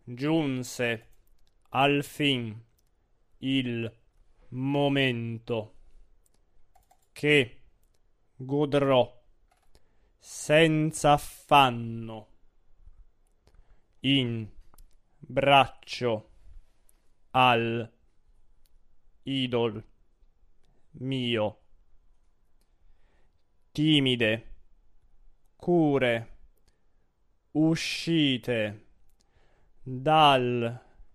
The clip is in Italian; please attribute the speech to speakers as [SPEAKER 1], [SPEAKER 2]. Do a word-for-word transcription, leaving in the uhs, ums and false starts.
[SPEAKER 1] giunse alfin il momento che godrò senza affanno in braccio al idol mio. Timide cure uscite dal